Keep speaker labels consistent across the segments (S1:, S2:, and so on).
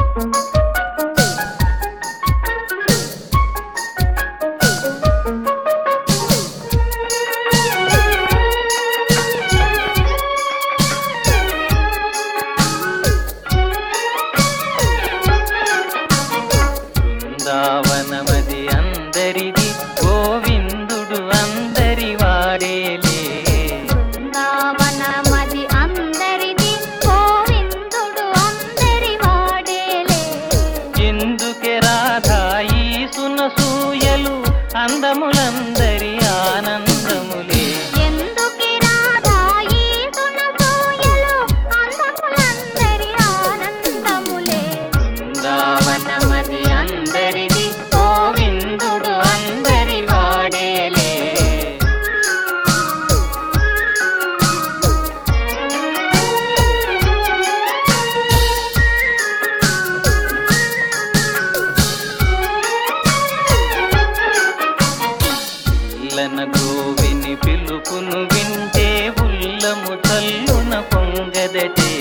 S1: బృందావనమది అందరిది, గోవిందుడు అందరి వాడేలే.
S2: బృందావనమది అందరిది, గోవిందుడు అందరి వాడేలే.
S1: ఎందుకే రాధా ఈ సునసూయలు, అందములందరి ఆనందములే.
S2: ఎందుకే రాధా ఈ సునసూయలు, అందములందరి ఆనందములే.
S1: బృందావనమది అందరిది, గోవిందుడు అందరి వాడేలే. పిల్లన గోవిని పిలుపును వింటే ఉల్లము చల్లున పొంగదటే.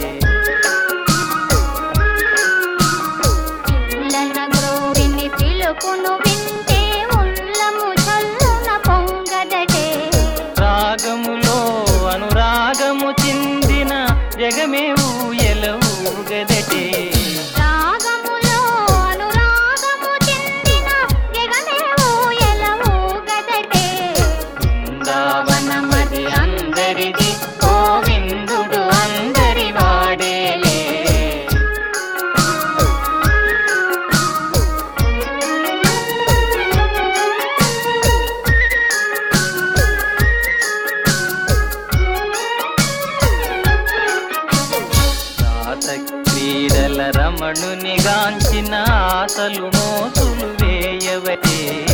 S2: పిల్లన గ్రోవిని పిలుపును వింటే ఉల్లము చల్లున పొంగదటే.
S1: రాగములో అనురాగము చిందిన జగమే ఊయల ఊగదటే.
S2: రాగములో అనురాగము చెందిన జగమే ఊయల ఊగదటే.
S1: బృందావనమది అందరిది, గోవిందుడు అందరి వాడేలే. రాత క్రీడల రమణుని గాంచిన ఆశలు మోసులు వేయవటే.